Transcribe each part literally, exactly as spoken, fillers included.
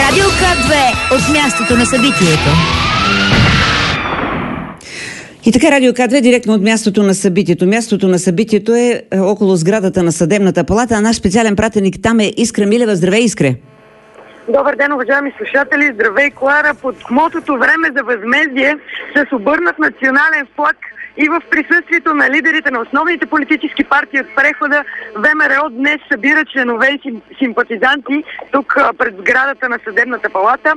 Радио К две от мястото на събитието. И така, Радио К две директно от мястото на събитието. Мястото на събитието е около сградата на Съдебната палата, а наш специален пратеник там е Искра Милева. Здравей, Искре! Добър ден, уважаеми слушатели! Здравей, Клара! Под мотото "Време за възмездие" с обърнат национален флаг и в присъствието на лидерите на основните политически партии от прехода, ВМРО днес събира членове и симпатизанти тук пред сградата на Съдебната палата.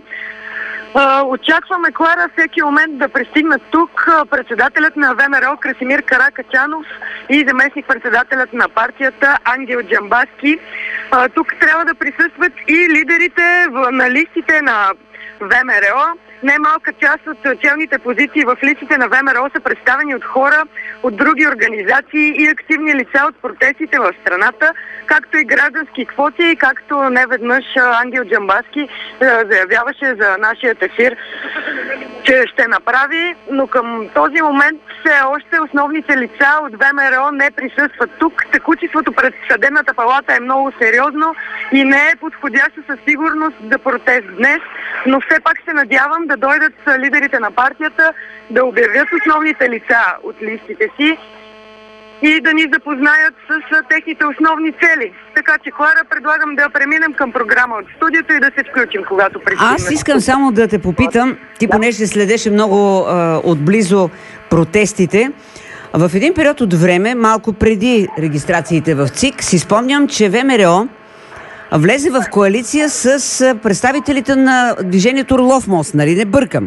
Очакваме, Клара, всеки момент да пристигнат тук председателят на ВМРО Красимир Каракачанов и заместник-председателят на партията Ангел Джамбазки. Тук трябва да присъстват и лидерите на листите на ВМРО. Немалка част от челните позиции в листите на ВМРО са представени от хора от други организации и активни лица от протестите в страната, както и граждански квоти, както неведнъж Ангел Джамбазки заявяваше за нашия ефир, че ще направи, но към този момент все още основните лица от ВМРО не присъстват тук. Текучеството пред Съдебната палата е много сериозно и не е подходящо със сигурност за протест днес, но все пак се надявам да дойдат лидерите на партията, да обявят основните лица от листите си и да ни запознаят с техните основни цели. Така че, Клара, предлагам да преминем към програма от студиото и да се включим, когато пристигнем. Аз искам само да те попитам, ти да. понеже следеше много а, отблизо протестите, в един период от време, малко преди регистрациите в ЦИК, си спомням, че ВМРО влезе в коалиция с представителите на движението Орлов мост, нали не бъркам?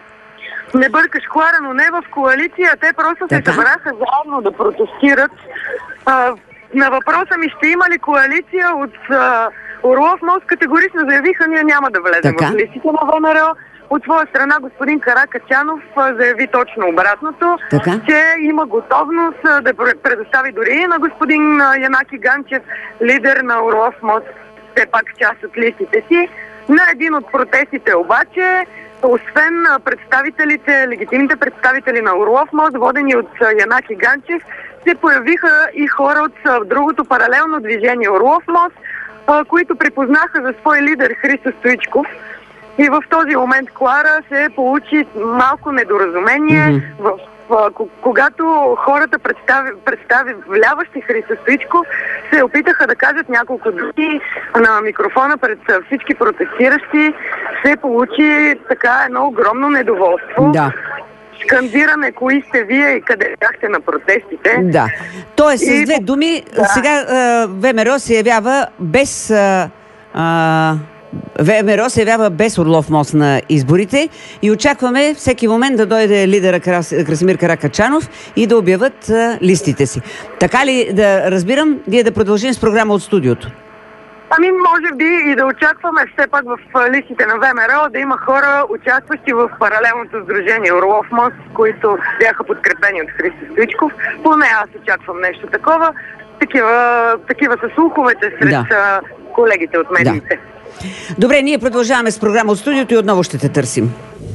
Не бъркаш, Клара, но не в коалиция. Те просто се събраха заедно да протестират. А, на въпроса ми ще има ли коалиция от а, Орлов мост, категорично заявиха, ние няма да влезем така в листите на ВМРО. От своя страна господин Каракачанов заяви точно обратното, така? че има готовност да предостави дори и на господин Янаки Ганчев, лидер на Орлов мост, все пак част от листите си. На един от протестите обаче, освен представителите, легитимните представители на Орлов мост, водени от Янаки Ганчев, се появиха и хора от другото паралелно движение Орлов мост, които припознаха за свой лидер Христо Стоичков. И в този момент, Клара, се получи малко недоразумение. Mm-hmm. В, в, когато хората представи, представляващи Христо Стоичков се опитаха да кажат няколко думи на микрофона пред всички протестиращи, се получи така едно огромно недоволство. Да. Скандиране, кои сте вие и къде бяхте на протестите. Да. Тоест, с две думи, да. сега ВМРО се явява без... А, а... ВМРО се явява без Орлов мост на изборите и очакваме всеки момент да дойде лидера Красимир Каракачанов и да обявят а, листите си. Така ли да разбирам, вие да продължим с програма от студиото? Ами може би и да очакваме все пак в листите на ВМРО да има хора, участващи в паралелното сдружение Орлов мост, които бяха подкрепени от Христо Стоичков. Поне аз очаквам нещо такова. Такива, такива са слуховете сред да. колегите от медиите. Да. Добре, ние продължаваме с програма от студиото и отново ще те търсим.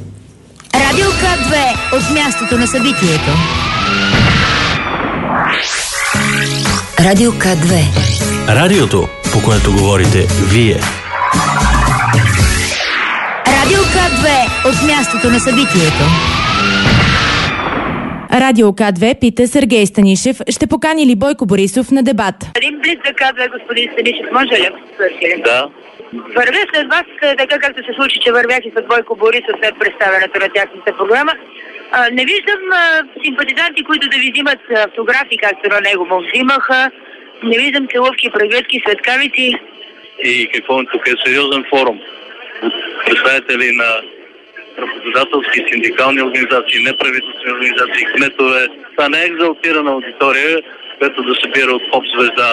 Радио К две от мястото на събитието. Радио К две. Радиото, по което говорите вие. Радио К две от мястото на събитието. Радио К две пита Сергей Станишев, ще покани ли Бойко Борисов на дебат? Един блиц за К две, господин Станишев, може ли да свърши? Да. Вървя след вас, така както се случи, че вървях и след Бойко Борисов след представянето на тяхната програма. А, не виждам а, симпатизанти, които да ви взимат автографи, както на него му взимаха. Не виждам целувки, прегръдки, светкавици. И какво е тук? Е сериозен форум. Представители на работодателски, синдикални организации, неправителствени организации, кметове. Това не е екзалтирана аудитория, която да събира от поп-звезда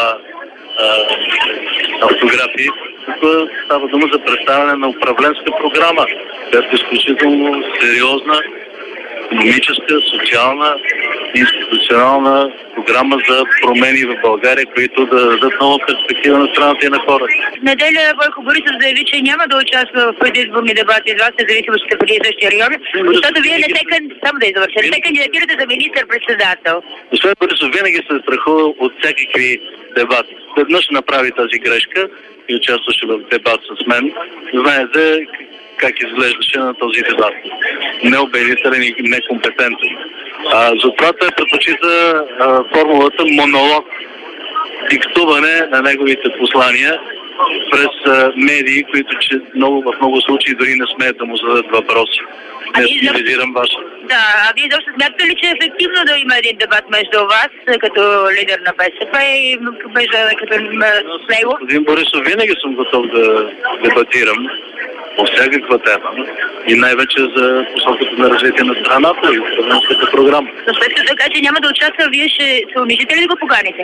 автографии. Тук става дума за представяне на управленска програма, която е изключително сериозна икономическа, социална, институционална програма за промени в България, които да дадат нова перспектива на страната и на хората. В неделя Бойко Борисов заяви, че няма да участва в предизборни дебати с вас, независимо, че сте преди същия район, защото вие не сте, само да извършите, не сте кандидатирате за министър-председател. Господин Борисов винаги се страхува от всякакви дебати. Веднъж направи тази грешка и участваше в дебат с мен. Знаете как изглеждаше на този дебат. Неубедителен и некомпетентен. А, затова той предпочита а, формулата монолог, диктуване на неговите послания през а, медии, които че много, в много случаи дори не смеят да му зададат въпроси. Не специализирам ваша. Да, а вие защо смятате ли, че е ефективно да има един дебат между вас, като лидер на БСП и между като с него? Господин Борисов, винаги съм готов да дебатирам по всякаква тема и най-вече за посоката на развитие на страната и управленската програма. Но след като така, че няма да участва, вие ще се умислите ли да го поканите?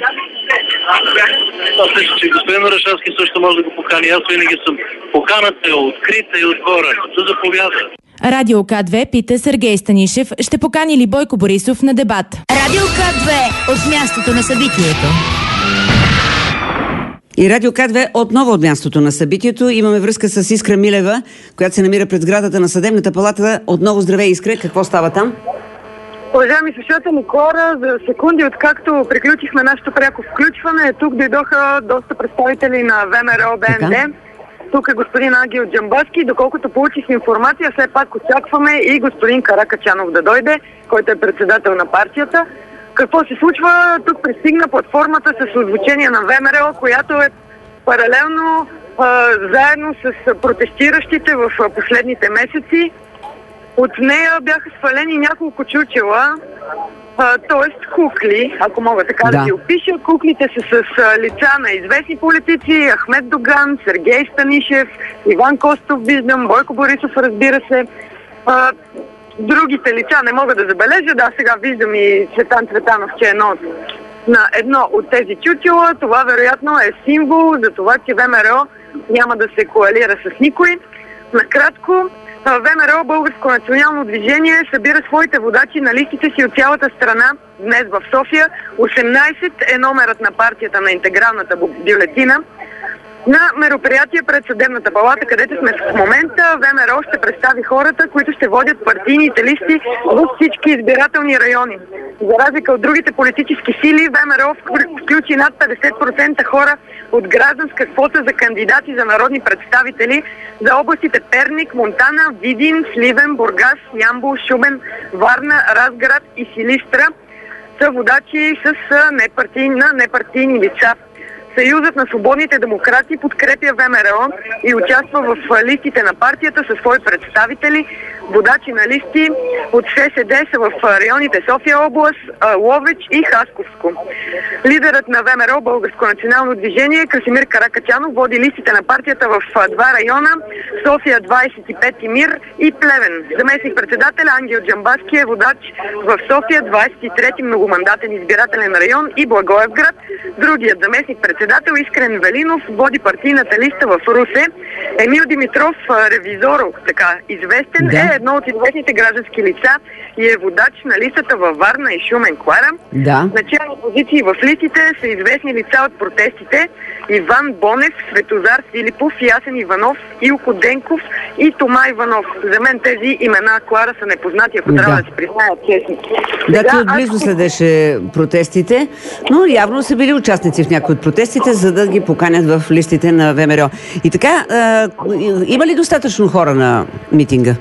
Аз мисля, че господин Орешарски също може да го покани. Аз винаги съм поканата, открита и отворена. Да заповяда. Радио К две пита Сергей Станишев, ще покани ли Бойко Борисов на дебат? Радио К две от мястото на събитието. И Радио К две отново от мястото на събитието. Имаме връзка с Искра Милева, която се намира пред сградата на Съдебната палата. Отново здравей, Искра. Какво става там? Уважаеми слушатели, хора, за секунди откакто приключихме нашето пряко включване, тук дойдоха доста представители на ВМРО БНД. Тук е господин Ангел Джамбазки. Доколкото получих информация, все пак очакваме и господин Каракачанов да дойде, който е председател на партията. Какво се случва? Тук пристигна платформата с озвучение на ВМРО, която е паралелно а, заедно с протестиращите в последните месеци. От нея бяха свалени няколко чучела, т.е. кукли, ако мога така да, да ги опиша. Куклите са с а, лица на известни политици: Ахмед Доган, Сергей Станишев, Иван Костов, виждам, Бойко Борисов, разбира се. А, другите лица не мога да забележа. Да, сега виждам и Цветан Цветанов, че е нос на едно от тези чучела. Това вероятно е символ за това, че ВМРО няма да се коалира с никой. Накратко, ВМРО, Българско национално движение, събира своите водачи на листите си от цялата страна днес в София. осемнайсет е номерът на партията на интегралната бюлетина. На мероприятие пред Съдебната палата, където сме в момента, ВМРО ще представи хората, които ще водят партийните листи в всички избирателни райони. За разлика от другите политически сили, ВМРО включи над петдесет процента хора от гражданска квота за кандидати за народни представители за областите Перник, Монтана, Видин, Сливен, Бургас, Ямбол, Шумен, Варна, Разград и Силистра. Са водачи с непартийни, непартийни лица. Съюзът на свободните демократи подкрепя ВМРО и участва в листите на партията със свои представители. Водачи на листи от ССД са в районите София област, Ловеч и Хасковско. Лидерът на ВМРО, Българско национално движение, Красимир Каракачанов, води листите на партията в два района – София двайсет и пет и Мир и Плевен. Заместник-председател Ангел Джамбазки е водач в София двайсет и трети многомандатен избирателен район и Благоевград. Другият заместник-председател Искрен Велинов води партийната листа в Русе. Емил Димитров, ревизоров, така известен, да. е едно от известните граждански лица и е водач на листата във Варна и Шумен Клара. Да. Начални позиции в листите са известни лица от протестите: Иван Бонев, Светозар Филипов, Ясен Иванов, Илко Денков и Тома Иванов. За мен тези имена, Клара, са непознати, ако да. трябва да си призная честно. Да, ти отблизо аз... следеше протестите, но явно са били участници в някои от протестите, за да ги поканят в листите на ВМРО. И така, а, има ли достатъчно хора на митинга?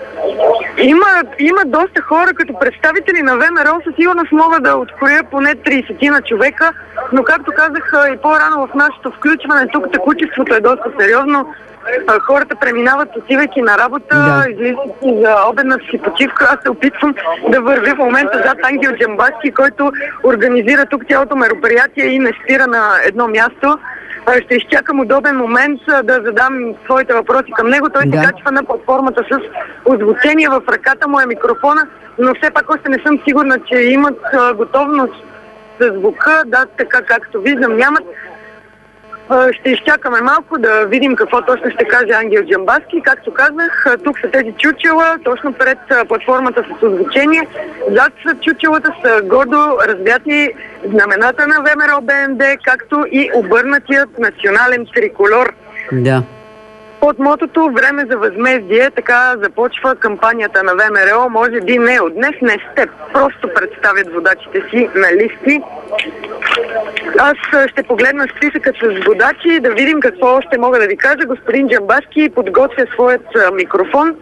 Има, има доста хора, като представители на ВМРО със сигурност мога да откроя поне трийсет на човека, но както казах и по-рано в нашето включване, тук текучеството е доста сериозно. Хората преминават, отивайки на работа, да. излизайки за обедна си почивка. Аз се опитвам да вървя в момента зад Ангел Джамбазки, който организира тук цялото мероприятие и не спира на едно място. Ще изчакам удобен момент да задам своите въпроси към него. Той да. се качва на платформата с озвучение, в ръката му е микрофона, но все пак още не съм сигурна, че имат готовност за звука. Да, така както виждам, нямат. Ще изчакаме малко да видим какво точно ще каже Ангел Джамбазки. Както казах, тук са тези чучела, точно пред платформата с озвучение. Зад чучелата са гордо развяти знамената на ВМРО БНД, както и обърнатият национален триколор. Да. Под мотото "Време за възмездие" така започва кампанията на ВМРО. Може би не от днес, не с теб. Просто представят водачите си на листи. Аз ще погледна списъкът с водачи, да видим какво още мога да ви кажа. Господин Джамбазки подготвя своят микрофон.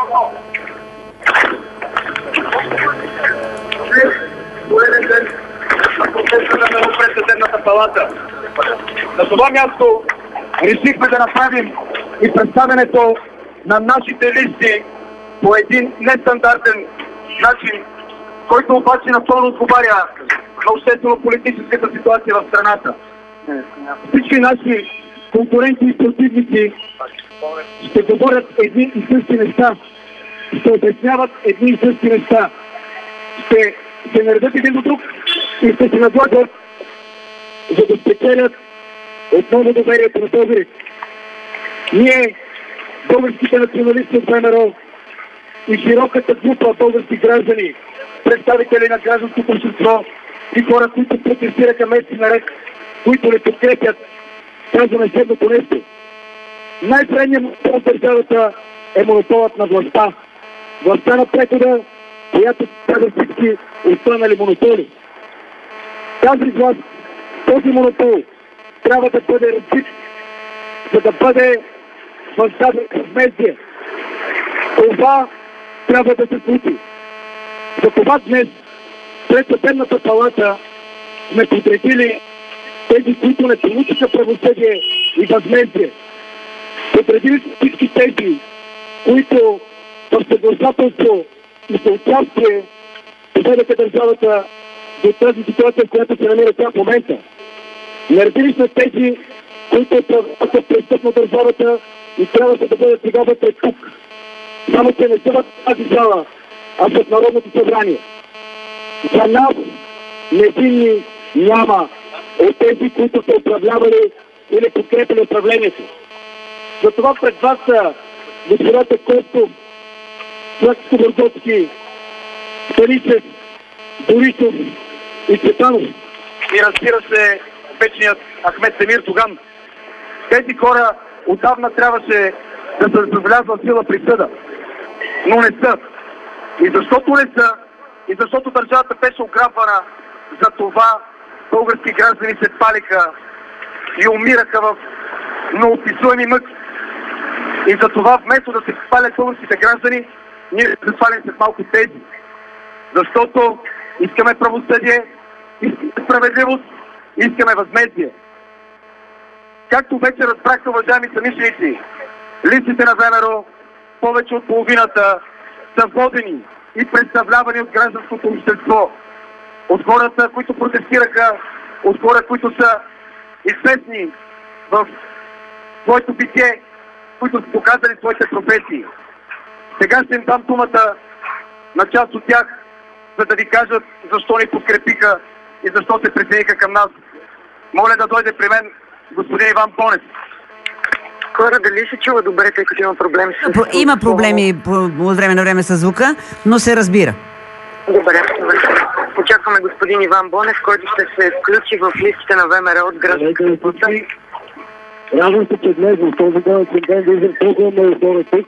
На това място решихме да направим и представянето на нашите листи по един нестандартен начин, който обаче напълно отговаря на обществено-политическата ситуация в страната. Всички наши конкуренти и противници ще говорят едни и същи неща, ще обясняват едни и същи неща, ще се наредят един до друг и ще се надлъгват, за да спечелят отново доверието на българите. Ние, българските националисти от ВМРО и широката група български граждани, представители на гражданското общество и хора, които протестираха месеци наред, които не подкрепят, казваме следното нещо. Най-предният монопол в държавата е монополът на властта. Властта на прехода, която казва всички останали монополи. Тази власт, този монопол трябва да бъде разбит, за да бъде възстава възмездие. Това трябва да се случи. За това днес пред Съдебната палата сме подредили тези, които не получиха правосъдие и възмездие. Подредили всички тези, които в съгласателство и съучастие доведеха държавата до тази ситуация, в която се намира тя в момента. Наредили сме тези, които са престъпна държавата и трябваше да бъдат сега вътре тук. Само че не са в тази зала, а в Народното събрание. За нас невинни няма от тези, които са управлявали или подкрепили управлението. Затова пред вас са господата Костов, Слъчко-Бордовски, Станичев, Борисов и Цветанов. И разбира се, вечният Ахмед Семир Туган. Тези хора отдавна трябваше да се влязва в сила присъда, но не са. И защото не са, и защото държавата беше ограбвана, за това български граждани се палиха и умираха в неописуеми мъки. И за това вместо да се палят българските граждани, ние ще се палим след малко тези. Защото искаме правосъдие, искаме справедливост, искаме възмездие. Както вече разбрахте, уважаеми съмишленици, листите на ВМРО, повече от половината, са водени и представлявани от гражданското общество, от хората, които протестираха, от хора, които са известни в своето битие, които са показали своите професии. Сега ще им дам думата на част от тях, за да ви кажат защо ни подкрепиха и защо се присъединиха към нас. Моля да дойде при мен господин Иван Бонев. Хора, дали се чува добре, тъй като има проблеми с... Има проблеми от време на време с звука, но се разбира. Добре, добре. Очакваме господин Иван Бонев, който ще се включи в листите на ВМРО от гражданската пуста. Радвам се, че днес в този ден от ден виждам толкова много хора тук.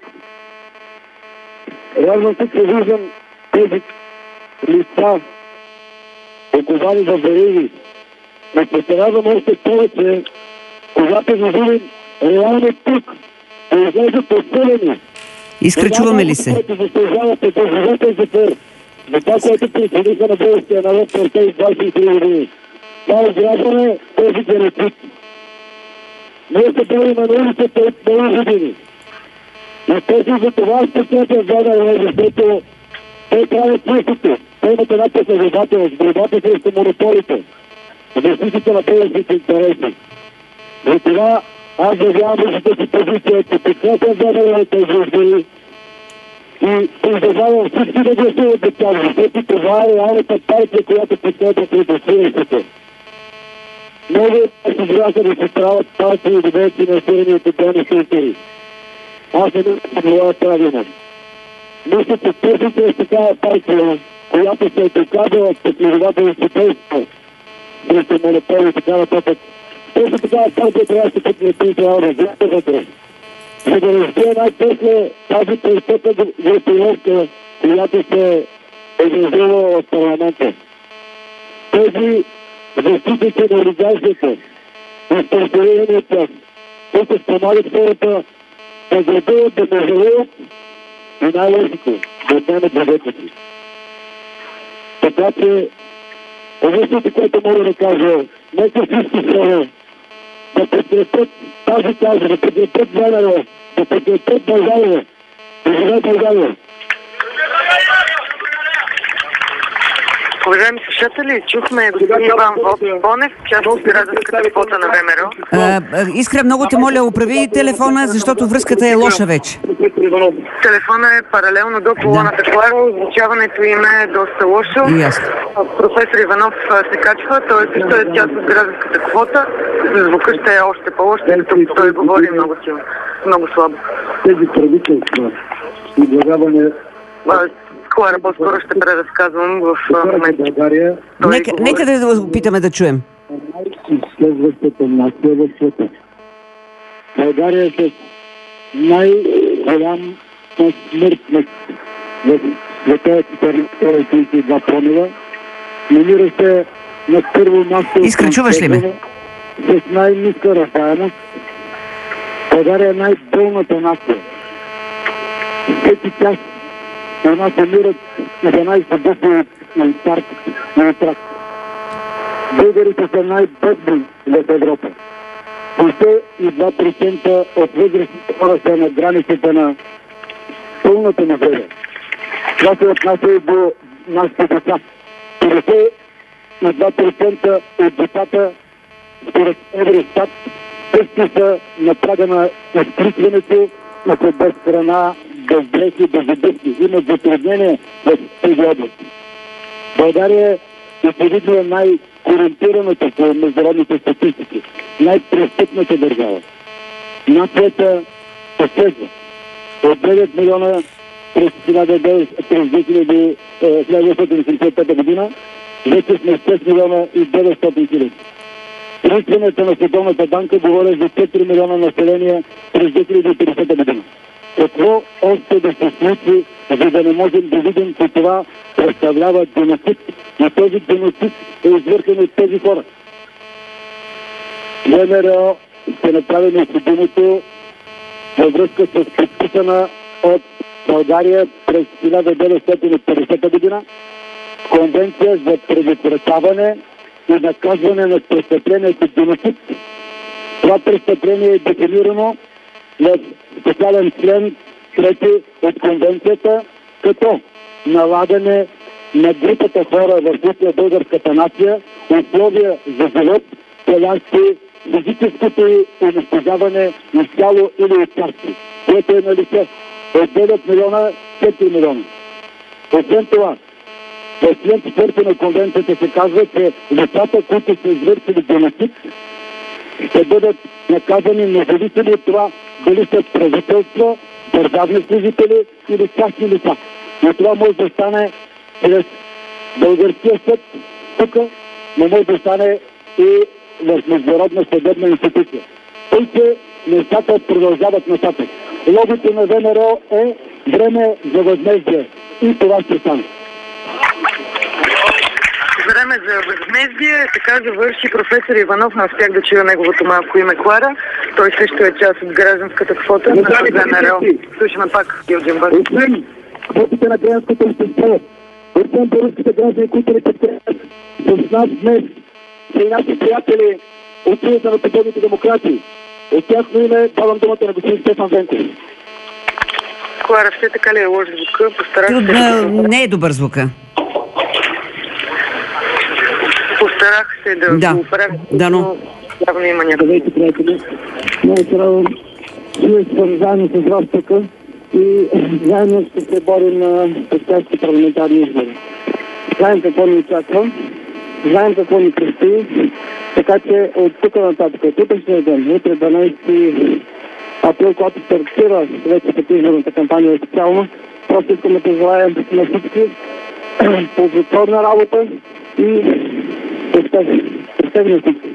Радвам се, че виждам тези листа, оковани в вериги. Но ще се радвам още повече, когато видим реално тук, да излежат подсилени. Изкръчуваме ли се? Това, което заслужавате да живете за тър, за това, което присъдиха на българския народ през тези двадесет и три години. Това е изграждане този геноцид. Ние се борим на улицата от много години. И тези за това спасете задане, защото те правят същото. Те имат една последователност, борбата срещу монополите, защитите на българските интереси. За това аз заявявам виждате си позиция, че подкрепям задане на тези избори и призовавам всички да гласуват за тях, защото това е реалната партия, която подкрепя протестиращите. много е добре да се правят партии и добре финансирани от отделни структури. Аз не мисля, че това е правилно. Мисля, че търсите е такава партия, която се е доказала с последователното действие срещу монополи и така нататък. Точно такава партия трябва да се подкрепи и трябва да вземете вътре. За да разгледа най-после тази престъпна групировка, която се е изразила в парламента. Тези защитници на олигархията, изпълнителни от тях, които спомагат хората да градуват, да нажалеят и най-лошото, да отнемат бюджета си. Така че, единственото, което мога да кажа, нека всички хора да подкрепят тази каза, да подкрепят ВМРО, да подкрепят България, да живее България. Уважаеми слушатели, чухме господин Иван Бонев, част от гражданската квота на ВМРО. Искра, много те моля, оправи телефона, защото връзката е лоша вече. Телефона е паралелно до колоната Клара, озвучаването им е доста лошо. Ясно. Професор Иванов се качва, той също е част от гражданската квота. Звука ще е още по-лош, като той говори много силно, много слабо. Тези правителства и държаване... Клара по-скоро ще преразказвам в момента. България... Нека, нека да опитаме да чуем. Следващата нация в света. България е с най-голям смъртност в света четиридесет цяло тридесет и два промила. Намира се на първо място... Искра, чуваш ли ме? С най-ниска раждаемост. България е най-болната нация. Всеки час на нас умират единайсет души на инфаркт, на инфаркт. Българите са най-бедни в Европа. шестдесет и два процента от възрастните хора са на границата на пълната мизерия. Това се отнася и до нашите деца. петдесет и два процента от децата според Евростат също са на прага на изключването, на без храна, без дрехи, без обувки. Имат затруднение в тези области. България е очевидно най-корумпираната по международните статистики, най-престъпната държава. Нацията изчезва. От девет милиона през две хиляди деветстотин и пета година вече сме шест милиона и деветстотин хиляди. Проучването на Световната банка говори за четири милиона население през две хиляди и тридесета година. Какво още да се случи, за да не можем да видим, че това представлява геноцид. И този геноцид е извършен от тези хора. ВМРО ще направи необходимото във връзка с подписана от България през хиляда деветстотин и петдесета година Конвенция за предотвратяване и наказване на престъплението геноцид. Това престъпление е дефинирано в специален член трети от конвенцията като налагане на групата хора в случая българската нация условия за живот, целящи физическото и унищожаване изцяло или отчасти, което е на лице от девет милиона четири милиона. Освен това, в член четвърти на конвенцията се казва, че лицата, които са извършили геноцид, ще бъдат наказани независимо от това дали са правителства, държавни служители или частни лица. Но това може да стане чрез българския съд тук, но може да стане и в международна съдебна институция. Тъй, че нещата продължават нататък. Логото на ВМРО е време за възмездие. И това ще стане. Време за възмездие, така завърши професор Иванов, не успях да чуя неговото малко име Клара. Той също е част от гражданската квота на ВМРО. Слушаме пак Гилджин. Освен квотите на гражданското общество, освен българските граждани, които ни подкрепят с нас днес, са и наши приятели от Съюза на свободните демократи. От тяхно име давам думата на господин Стефан Венков. Клара, все така ли е лош звука? Постарах се... Не е добър звука. Постарах се да, да. го оправя, да, но явно има някакво. Здравейте, приятели. Много се радвам. Ние съм заедно с вас тук и заедно ще се борим на предстоящите парламентарни избори. Знаем какво ни очаква, знаем какво ни предстои Така че от тук нататък, от утрешния ден, утре дванайсети април, когато стартира вече предизборната кампания официално, просто искаме да желаем на всички ползотворна работа и успех. Успех на всички.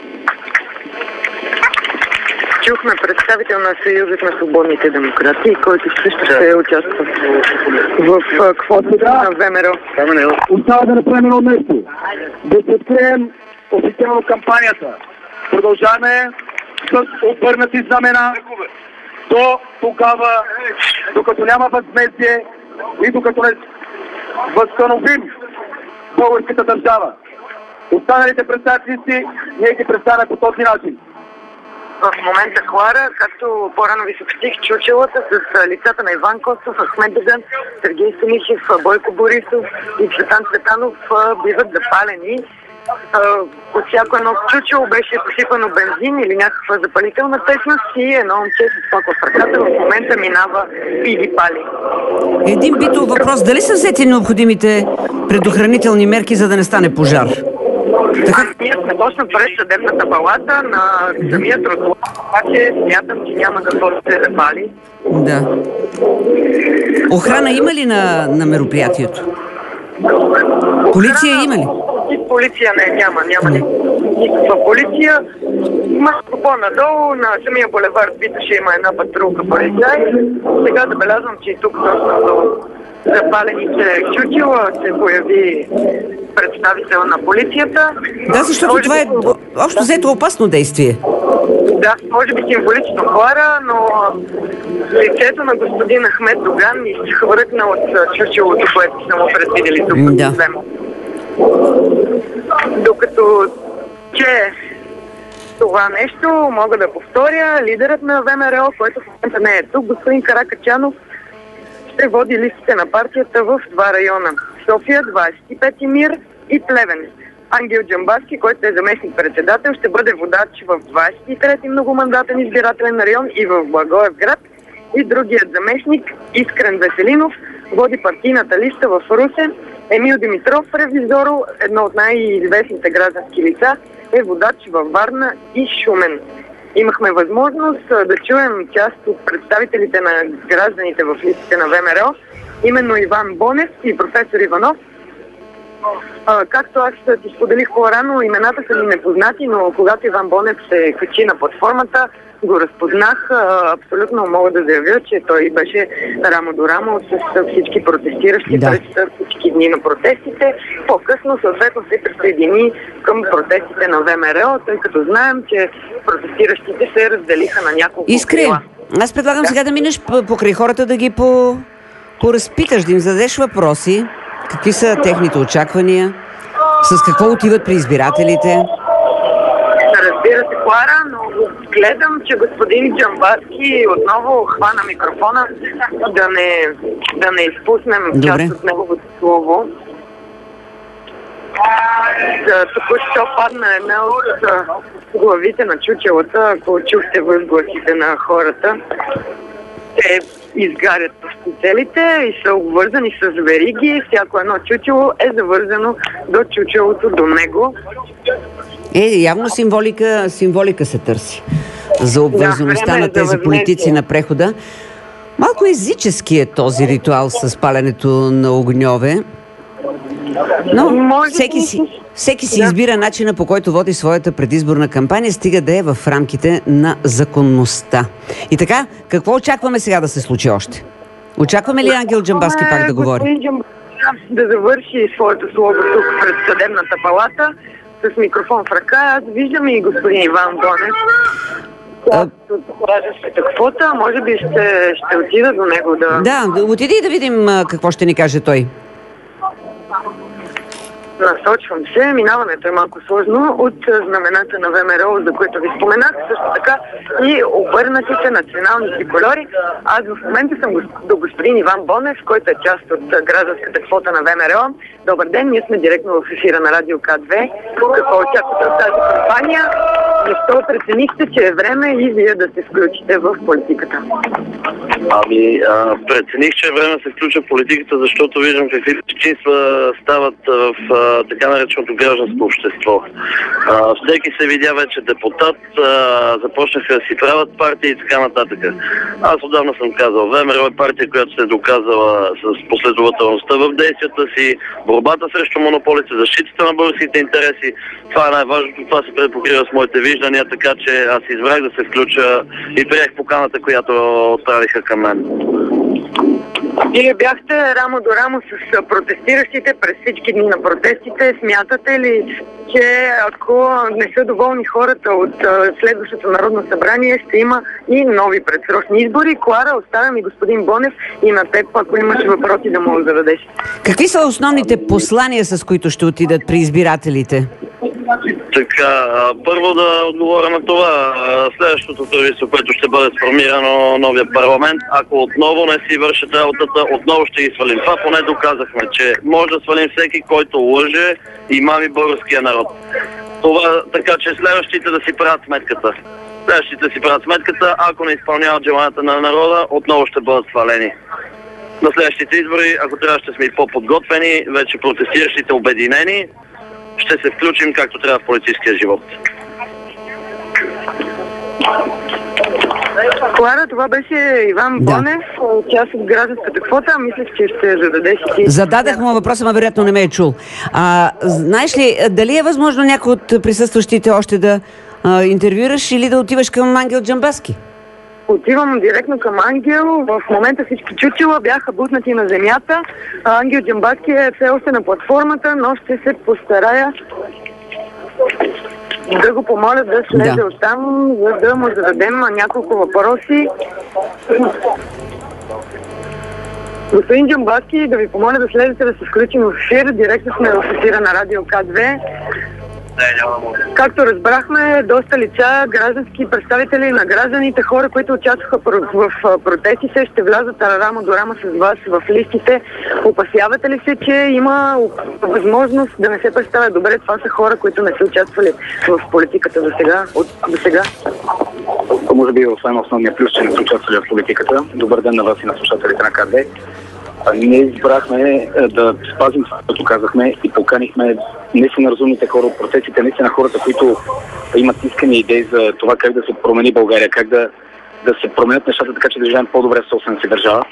Чухме представител на Съюзът на свободните демократи, който също ще участва в квотата на ВМРО. Остава да направим едно нещо. Да се открием официално кампанията. Продължаваме с обърнати знамена до тогава, докато няма възмездие и докато не възстановим българската държава. Останалите представители, ние ги представяме по този начин. В момента Клара, както по-рано ви съобщих, чучелата с лицата на Иван Костов, Ахмед Доган, Сергей Станишев, Бойко Борисов и Цветан Цветанов биват запалени. От всяко едно чучело беше посипано бензин или някаква запалителна течност и едно момче с пак в ръката в момента минава и ги пали. Един битов въпрос. Дали са взети необходимите предохранителни мерки, за да не стане пожар? Така? Ние сме точно през съдебната палата на самия тротуар, обаче смятам, че няма какво да се запали. Да. Охрана има ли на, на мероприятието? Полиция има ли? Полиция не, няма, няма никаква полиция. Малко по-надолу, на самия булевард Витоша има една патрулка полицай. Сега забелязвам, че и тук точно до запалените чучела се появи представител на полицията. Да, защото може това е би... общо взето опасно действие. Да, може би символично хора, но лицето на господин Ахмед Доган изхвъркна от чучелото, което са му предвидели тук. Да. Докато че това нещо мога да повторя, лидерът на ВМРО, който в момента не е тук, господин Каракачанов, ще води листите на партията в два района. София, двадесет и пети МИР и Плевен. Ангел Джамбазки, който е заместник-председател, ще бъде водач в двадесет и трети многомандатен избирателен район и в Благоевград. И другият заместник, Искрен Веселинов, води партийната листа в Русе. Емил Димитров, ревизоро, едно от най-известните граждански лица, е водач във Варна и Шумен. Имахме възможност да чуем част от представителите на гражданите в листите на ВМРО, именно Иван Бонев и професор Иванов. А, както аз ти споделих по-рано, имената са ми непознати, но когато Иван Бонев се качи на платформата, го разпознах. А, абсолютно мога да заявя, че той беше рамо до рамо с всички протестиращи да. през всички дни на протестите. По-късно съответно се присъедини към протестите на ВМРО, тъй като знаем, че протестиращите се разделиха на няколко Искре, крила. аз предлагам да. сега да минеш покрай хората, да ги по... поразпиташ, да им зададеш въпроси. Какви са техните очаквания? С какво отиват при избирателите? Разбира се, Клара, но гледам, че господин Джамбазки отново хвана микрофона, да не, да не изпуснем Добре. част от неговото слово. Току-що падна една от главите на чучелата, ако чухте възгласите на хората. Те изгарят пастицелите и са обвързани с вериги. Всяко едно чучело е завързано до чучелото, до него. Е, явно символика, символика се търси за обвързаността да, на тези да политици на прехода. Малко езически е този ритуал с паленето на огньове. Но Може всеки би... си, всеки си да. избира начина, по който води своята предизборна кампания, стига да е в рамките на законността. И така, какво очакваме сега да се случи още? Очакваме ли Ангел Джамбазки пак да говори? Господин Джамбазки да завърши своето слово тук пред съдебната палата с микрофон в ръка. Аз виждам и господин Иван Бонев. Квота, може би ще, ще отида до него да... Да, отиди и да видим а, какво ще ни каже той. Насочвам се. Минаването е малко сложно от знамената на ВМРО, за които ви споменах, също така и обърнатите национални трикольори. Аз в момента съм до господин Иван Бонев, който е част от гражданската квота на ВМРО. Добър ден, ние сме директно в ефира на Радио К две. Какво очаквате от тази кампания? Защо преценихте, че е време и вие да се включите в политиката? Ами, прецених, че е време да се включа в политиката, защото виждам какви причинства стават в а, така нареченото гражданско общество. А, всеки се видя вече депутат, а, започнаха да си правят партии и така нататък. Аз отдавна съм казал, ВМРО е партия, която се е доказала с последователността в действията си, борбата срещу монополите, защитата на българските интереси. Това е най-важното, това се препокрива с моите виждания, така че аз избрах да се включа и приех поканата, която отправиха към мен. Вие бяхте рамо до рамо с протестиращите през всички дни на протестите. Смятате ли, че ако не са доволни хората от следващото Народно събрание, ще има и нови предсрочни избори? Клара, оставям и господин Бонев и на теб, ако имаш въпроси да му зададеш. Какви са основните послания, с които ще отидат при избирателите? Така, първо да отговоря на това. Следващото правителство, което ще бъде сформирано, новия парламент, ако отново не си вършат работата, отново ще ги свалим. Това поне доказахме, че може да свалим всеки, който лъже и мами българския народ. Това, така че следващите да си правят сметката. Следващите си правят сметката, ако не изпълняват желанията на народа, отново ще бъдат свалени. На следващите избори, ако трябва, ще сме и по-подготвени, вече протестиращите обединени, ще се включим както трябва в политическия живот. Клара, това беше Иван Да. Бонев, част от гражданската квота. Мислех, че ще зададеш ти. Зададах му въпроса, но вероятно не ме е чул. А, знаеш ли, дали е възможно някой от присъстващите още да а, интервюираш или да отиваш към Ангел Джамбазки? Отивам директно към Ангел. В момента всички чучела бяха бутнати на земята. Ангел Джамбазки е все още на платформата, но ще се постарая да го помоля да слезе Да. оттам, за да му зададем няколко въпроси. Господин Джамбазки, да ви помоля да слезете да се включим в ефир. Директно сме в ефира на Радио К две. Както разбрахме, доста лица, граждански представители на гражданите, хора, които участваха в протестите, ще влязат рамо до рамо с вас в листите. Опасявате ли се, че има възможност да не се представят добре? Това са хора, които не са участвали в политиката до сега. До сега? Може би освен основния плюс, че не са участвали в политиката. Добър ден на вас и на слушателите на К две. Ние избрахме да спазим това, което казахме и поканихме наистина разумните хора от процесите, наистина хората, които имат искани идеи за това как да се промени България, как да, да се променят нещата, така че да живеем по-добре в собствената си държава.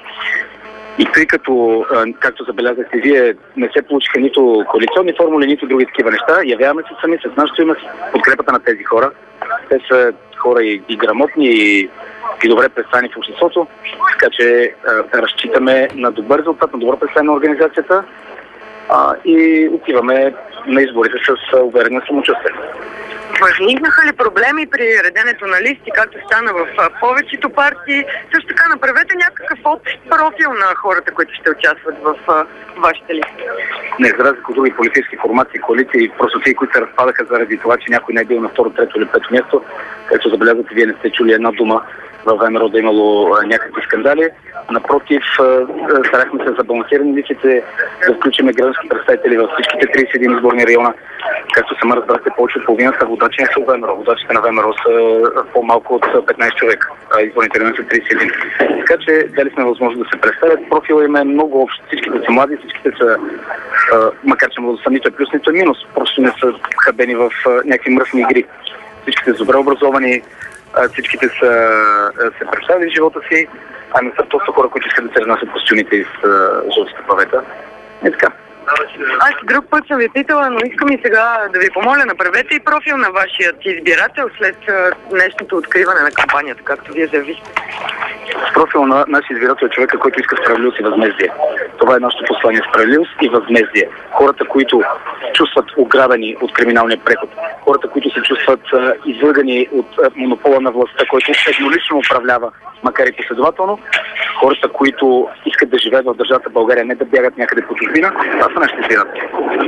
И тъй като, както забелязахте вие, не се получиха нито коалиционни формули, нито други такива неща, явяваме се сами с нашето име, подкрепата на тези хора. Те са хора и, и грамотни, и, и добре представени в обществото, така че а, разчитаме на добър резултат, на добро представяне на организацията а, и отиваме на изборите с уверено самочувствие. Възникнаха ли проблеми при реденето на листи, както стана в повечето партии? Също така направете някакъв общ профил на хората, които ще участват в вашите листи. Не, за разлика от други политически формации, коалиции, просто тези, които се разпадаха заради това, че някой не е бил на второ, трето или пето място, както забелязвате, вие не сте чули една дума във ВМРО да е имало а, някакви скандали. Напротив, старахме се за балансирани листите, да включим граждански представители във всичките тридесет и един изборни района. Както сама разбрахте, повече от половината водачи не са от ВМРО. Водачите на ВМРО са по-малко от петнайсет човека, а изборните райони са тридесет и един. Така че дали сме възможност да се представят. Профила им е много общ. Всичките са млади, всичките са, а, макар че са нито е плюс, нито е минус, просто не са хабени в а, някакви мръсни игри. Всичките са добре образовани, всичките са се представили в живота си, а не са просто хора, които искат да се разнасят костюмите из жълтите павета. И така. Аз друг път съм ви питала, но искам и сега да ви помоля, направете и профил на вашият избирател след днешното откриване на кампанията, както вие заявихте. С профил на нашия избирател е човека, който иска справедливост и възмездие. Това е нашето послание. Справедливост и възмездие. Хората, които чувстват ограбени от криминалния преход, хората, които се чувстват а, излъгани от а, монопола на властта, който еднолично управлява, макар и последователно, хората, които искат да живеят в държавата България, не да бягат някъде по чужбина, това са нашите избиратели.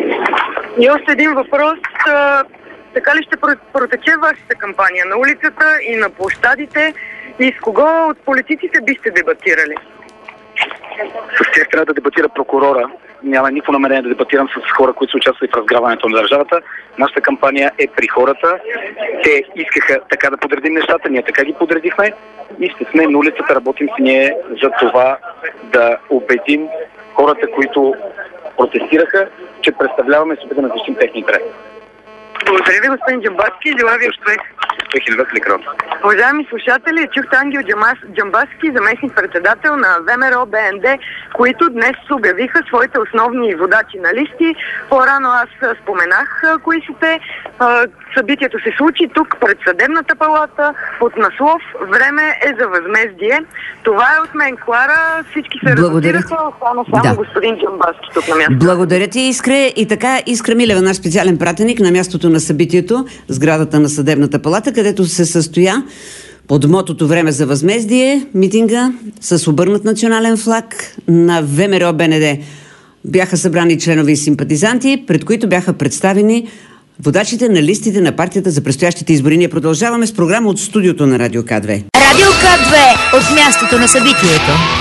И още един въпрос. А, така ли ще протече вашата кампания на улицата и на площадите? И с кого от политиците бихте дебатирали? С тях трябва да дебатира прокурора. Няма никакво намерение да дебатирам с хора, които са участвали в разграбването на държавата. Нашата кампания е при хората. Те искаха така да подредим нещата, ние така ги подредихме и ще сме на улицата, работим с ние за това да убедим хората, които протестираха, че представляваме се да защитим техния интерес. Благодаря ви, господин Джамбазки, и желая ви успех. Успех и весел екран. Уважаеми слушатели, чухте Ангел Джамбазки, заместник-председател на ВМРО БНД, които днес обявиха своите основни водачи на листи. По-рано аз споменах кои са те. Събитието се случи тук пред Съдебната палата под наслов "Време е за възмездие". Това е от мен, Клара. Всички се разотираха, остана само да. господин Джамбазки тук на място. Благодаря ти, Искре. И така, Искра Милева, наш специален пратеник на мястото на събитието, сградата на Съдебната палата, където се състоя под мотото "Време за възмездие" митинга с обърнат национален флаг на ВМРО БНД. Бяха събрани членове и симпатизанти, пред които бяха представени водачите на листите на партията за предстоящите избори. Ние продължаваме с програма от студиото на Радио К две. Радио К две от мястото на събитието.